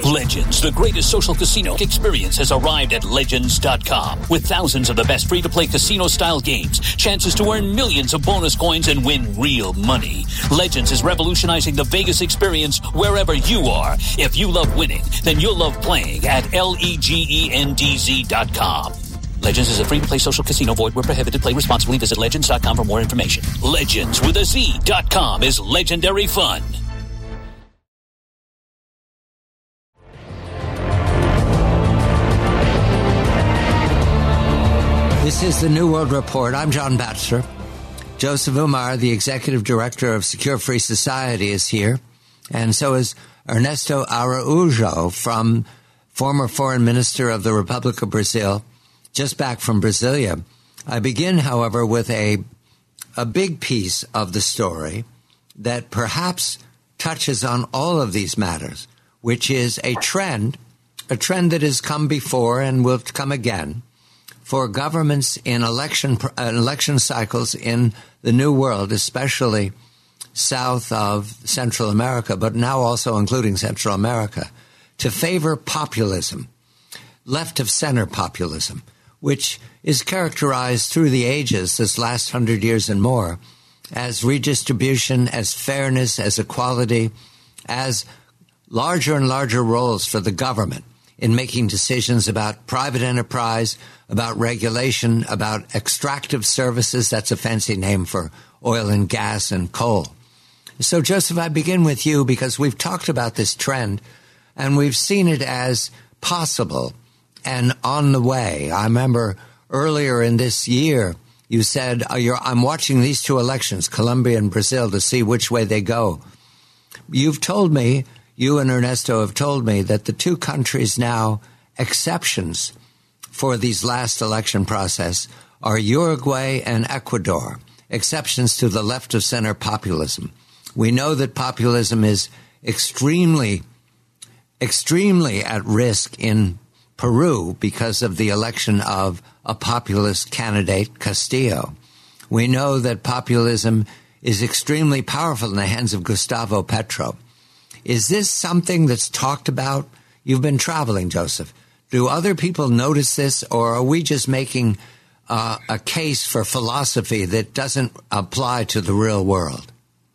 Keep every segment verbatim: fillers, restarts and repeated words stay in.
Legends, the greatest social casino experience, has arrived at Legends dot com. With thousands of the best free-to-play casino-style games, chances to earn millions of bonus coins and win real money. Legends is revolutionizing the Vegas experience wherever you are. If you love winning, then you'll love playing at L-E-G-E-N-D-Z dot com. Legends is a free-to-play social casino. Void where prohibited. Play responsibly. Visit Legends dot com for more information. Legends with a Z dot com is legendary fun. This is the New World Report. I'm John Batchelor. Joseph Umar, the Executive Director of Secure Free Society, is here. And so is Ernesto Araújo, from former Foreign Minister of the Republic of Brazil, just back from Brasilia. I begin, however, with a, a big piece of the story that perhaps touches on all of these matters, which is a trend, a trend that has come before and will come again, for governments in election uh, election cycles in the New World, especially south of Central America, but now also including Central America, to favor populism, left-of-center populism, which is characterized through the ages, this last hundred years and more, as redistribution, as fairness, as equality, as larger and larger roles for the government in making decisions about private enterprise, about regulation, about extractive services. That's a fancy name for oil and gas and coal. So, Joseph, I begin with you because we've talked about this trend and we've seen it as possible and on the way. I remember earlier in this year, you said, oh, you're, I'm watching these two elections, Colombia and Brazil, to see which way they go. You've told me, you and Ernesto have told me, that the two countries now, exceptions for these last election process, are Uruguay and Ecuador, exceptions to the left-of-center populism. We know that populism is extremely, extremely at risk in Peru because of the election of a populist candidate, Castillo. We know that populism is extremely powerful in the hands of Gustavo Petro. Is this something that's talked about? You've been traveling, Joseph. Do other people notice this, or are we just making uh, a case for philosophy that doesn't apply to the real world?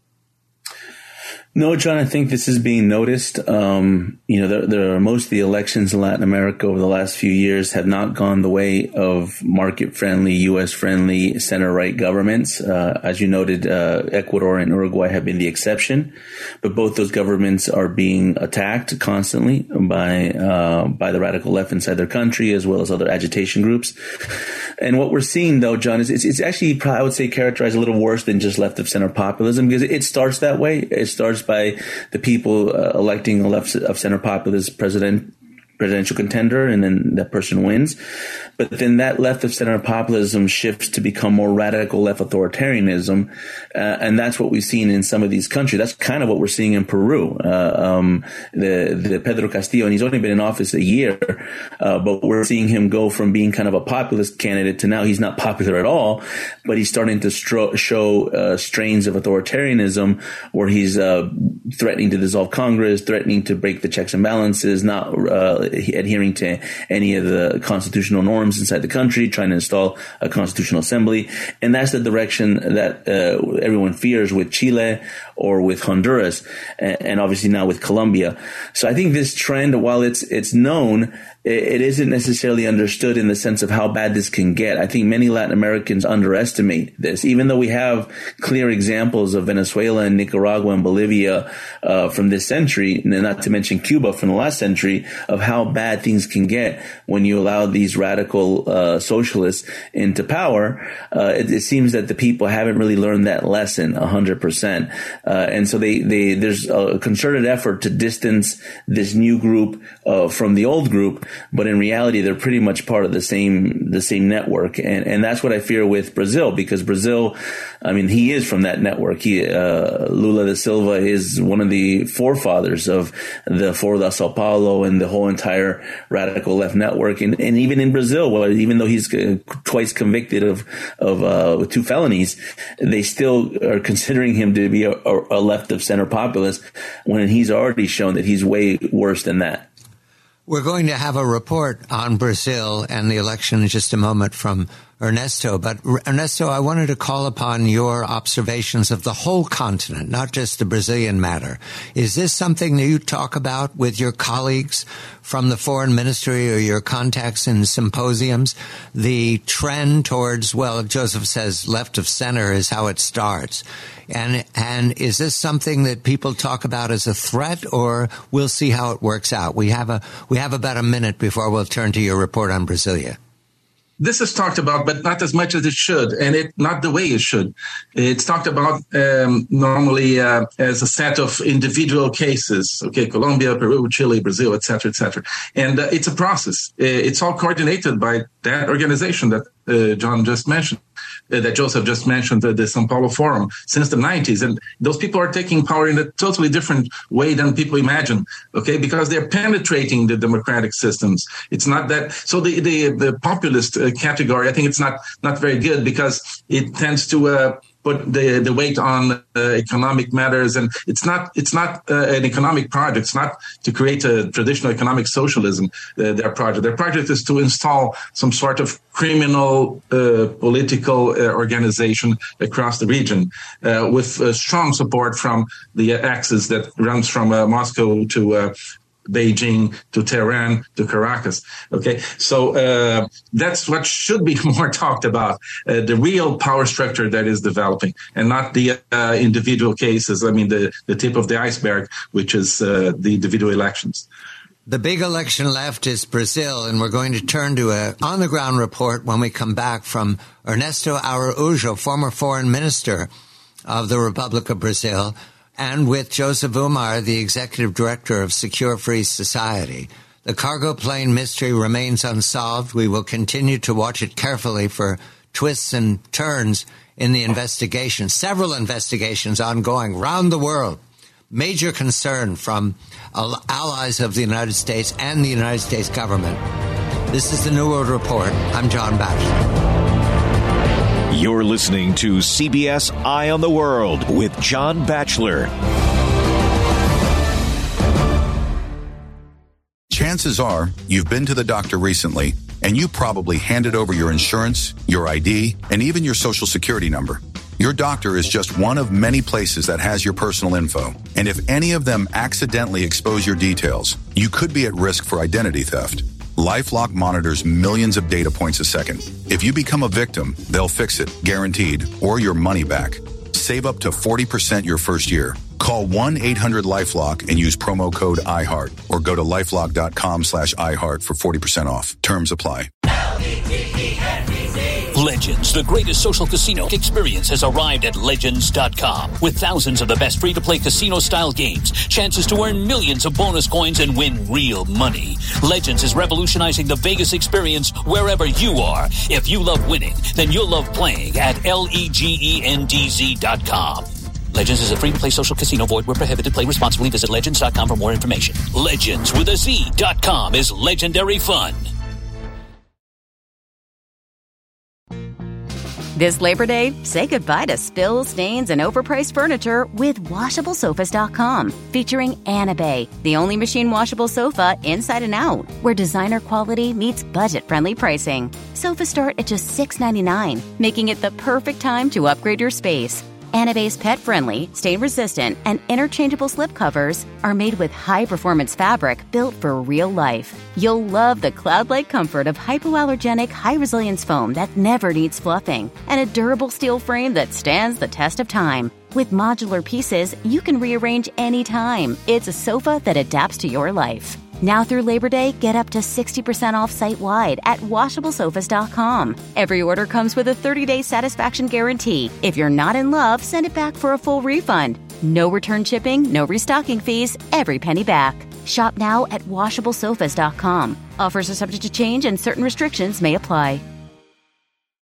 No, John, I think this is being noticed. Um, you know, there, there are most of the elections in Latin America over the last few years have not gone the way of market-friendly, U S-friendly, center-right governments. Uh, as you noted, uh, Ecuador and Uruguay have been the exception, but both those governments are being attacked constantly by uh, by the radical left inside their country, as well as other agitation groups. And what we're seeing, though, John, is it's, it's actually, I would say, characterized a little worse than just left-of-center populism, because it starts that way. It starts by the people uh, electing a left-of-center populist president, presidential contender, and then that person wins. But then that left-of-center populism shifts to become more radical left authoritarianism, uh, and that's what we've seen in some of these countries. That's kind of what we're seeing in Peru. Uh, um, the, the Pedro Castillo, and he's only been in office a year, uh, but we're seeing him go from being kind of a populist candidate to now he's not popular at all, but he's starting to stro- show uh, strains of authoritarianism where he's uh, threatening to dissolve Congress, threatening to break the checks and balances, not uh, adhering to any of the constitutional norms inside the country, trying to install a constitutional assembly. And that's the direction that uh, everyone fears with Chile or with Honduras, and, and obviously now with Colombia. So I think this trend, while it's it's known, it isn't necessarily understood in the sense of how bad this can get. I think many Latin Americans underestimate this, even though we have clear examples of Venezuela and Nicaragua and Bolivia uh, from this century, and not to mention Cuba from the last century, of how bad things can get when you allow these radical uh, socialists into power. Uh, it, it seems that the people haven't really learned that lesson one hundred percent. Uh, and so they, they, there's a concerted effort to distance this new group uh, from the old group. But in reality, they're pretty much part of the same the same network, and and that's what I fear with Brazil, because Brazil, I mean, he is from that network. He, uh, Lula da Silva is one of the forefathers of the Foro da Sao Paulo and the whole entire radical left network, and, and even in Brazil, well, even though he's uh, twice convicted of of uh, two felonies, they still are considering him to be a, a left of center populist when he's already shown that he's way worse than that. We're going to have a report on Brazil and the election in just a moment from Ernesto. But Ernesto, I wanted to call upon your observations of the whole continent, not just the Brazilian matter. Is this something that you talk about with your colleagues from the foreign ministry or your contacts in symposiums? The trend towards, well, Joseph says left of center is how it starts. And, and is this something that people talk about as a threat, or we'll see how it works out? We have a, we have about a minute before we'll turn to your report on Brasilia. This is talked about, but not as much as it should, and it not the way it should. It's talked about um, normally uh, as a set of individual cases. Okay, Colombia, Peru, Chile, Brazil, et cetera, et cetera. And uh, it's a process. It's all coordinated by that organization that uh, John just mentioned, uh, that Joseph just mentioned, uh, the São Paulo Forum, since the nineties. And those people are taking power in a totally different way than people imagine, okay, because they're penetrating the democratic systems. It's not that. So the, the, the populist uh, category, I think it's not, not very good, because it tends to uh, put the, the weight on uh, economic matters. And it's not, it's not uh, an economic project. It's not to create a traditional economic socialism, uh, their project. Their project is to install some sort of criminal uh, political uh, organization across the region, uh, with uh, strong support from the axis that runs from uh, Moscow to uh, Beijing to Tehran to Caracas. Okay, so uh, that's what should be more talked about, uh, the real power structure that is developing, and not the uh, individual cases. I mean, the, the tip of the iceberg, which is uh, the individual elections. The big election left is Brazil, and we're going to turn to a on-the-ground report when we come back from Ernesto Araújo, former foreign minister of the Republic of Brazil, and with Joseph Umar, the executive director of Secure Free Society. The cargo plane mystery remains unsolved. We will continue to watch it carefully for twists and turns in the investigation. Several investigations ongoing around the world. Major concern from allies of the United States and the United States government. This is the New World Report. I'm John Batchelor. You're listening to C B S Eye on the World with John Batchelor. Chances are you've been to the doctor recently, and you probably handed over your insurance, your I D, and even your social security number. Your doctor is just one of many places that has your personal info. And if any of them accidentally expose your details, you could be at risk for identity theft. LifeLock monitors millions of data points a second. If you become a victim, they'll fix it, guaranteed, or your money back. Save up to forty percent your first year. Call one eight hundred LifeLock and use promo code iHeart, or go to lifelock.com slash iHeart for forty percent off. Terms apply. Legends, the greatest social casino experience, has arrived at Legends dot com. With thousands of the best free-to-play casino-style games, chances to earn millions of bonus coins and win real money. Legends is revolutionizing the Vegas experience wherever you are. If you love winning, then you'll love playing at L E G E N D Z dot com. Legends is a free-to-play social casino. Void where prohibited. Play responsibly. Visit Legends dot com for more information. Legends with a Z dot com is legendary fun. This Labor Day, say goodbye to spills, stains, and overpriced furniture with washable sofas dot com, featuring Anabay, the only machine washable sofa inside and out, where designer quality meets budget-friendly pricing. Sofas start at just six ninety-nine, making it the perfect time to upgrade your space. Anabay's pet-friendly, stain-resistant, and interchangeable slip covers are made with high-performance fabric built for real life. You'll love the cloud-like comfort of hypoallergenic, high-resilience foam that never needs fluffing, and a durable steel frame that stands the test of time. With modular pieces, you can rearrange anytime. It's a sofa that adapts to your life. Now through Labor Day, get up to sixty percent off site-wide at washable sofas dot com. Every order comes with a thirty-day satisfaction guarantee. If you're not in love, send it back for a full refund. No return shipping, no restocking fees, every penny back. Shop now at washable sofas dot com. Offers are subject to change and certain restrictions may apply.